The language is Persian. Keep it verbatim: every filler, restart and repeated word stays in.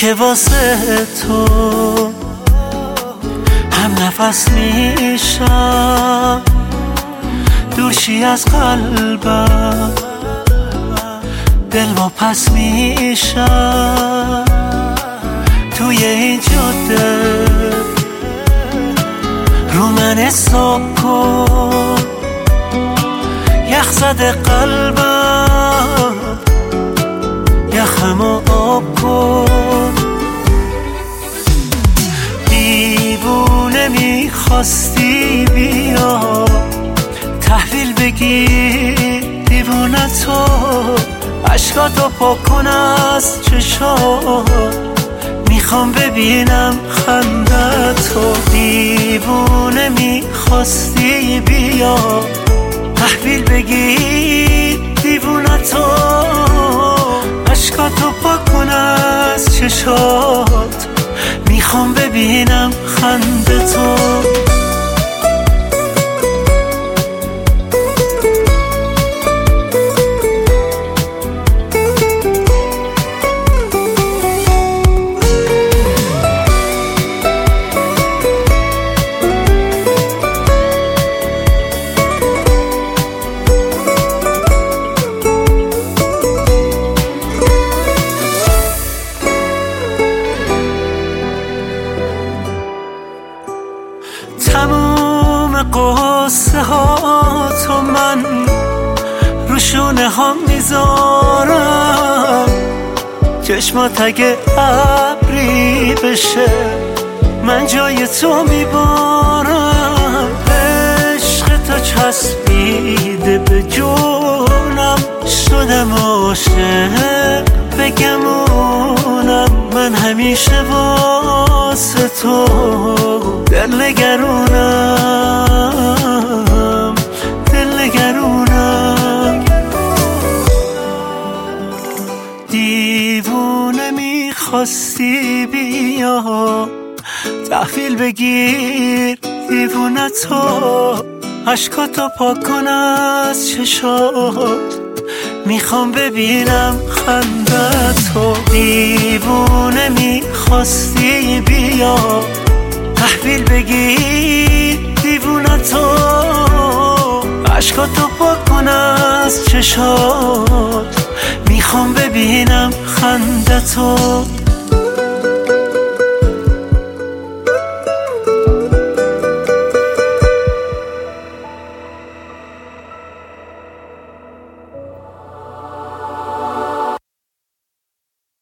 که واسه تو هم نفس میشم، دورشی از قلبم دل با پس میشم. توی این جاده رو من حساب کن، یخ زده قلبم یخمو آب کن. دیوونه میخواستی بیا تحویل بگیر دیوونه تو، عشقاتو پاک کن از چشات، میخوام ببینم خندتو. دیوونه میخواستی بیا تحویل بگیر دیوونه تو، عشقاتو پاک کن از چشات، میخوام ببینم خندتو. تموم قصه ها تو من رو شونه ها میذارم، چشمات اگه ابری بشه من جای تو میبارم. عشق تو چسبیده به جونم، شدم عاشق بگمونم. من همیشه واسه تو دل نگرونم، دل نگرونم. دیوونه میخواستی بیا تحویل بگیر دیوونه تو، عشقاتو پاک کن از چشات، میخوام ببینم خندتو. دیوونه میخواستی بیا تحویل بگیر دیوونه تو، عشقاتو پاک کن از چشات، میخوام ببینم خندتو.